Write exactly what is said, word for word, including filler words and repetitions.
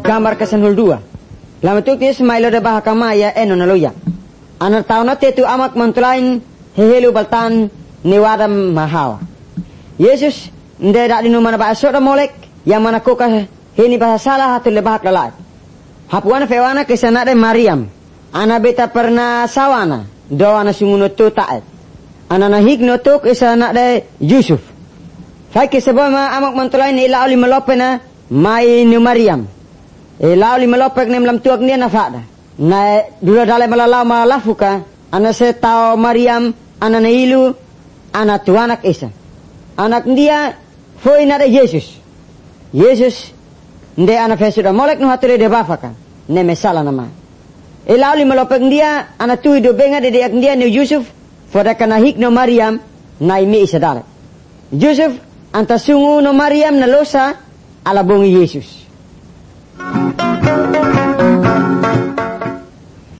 gambar kesenhul dua. Lama tu kini semailo de bahakama ya eno naloya. Anak tahu na tetu amak mantulain hehelu baltan niwadam mahawa. Yesus nda di numana ba asora molek yang mana koka hini bahasa salah hatu le bahak lalai. Hapuana fewana kesana de Mariam. Ana beta pernah sawana doana sunguno tu taat. Ana na higno tu kesana de Yusuf. Fai kesebab ma amak mantulain ila oli melopena mai ni Mariam. Ila oli melopek nem lam tuak ni na fada. Na dulu dalai malalau malafuka ana se tau Mariam ana na ilu ana tu anak Isa. Anak dia foi na de Yesus. Yesus nde ana fesuda molek no hatule de bafaka. Ne mesala nama. Ila oli melopek dia ana tu do benga de dia dia ni Yusuf foda kana hik no Mariam na imi Isa dalai. Yusuf anta sungu no Mariam na losa ala bongi Yesus.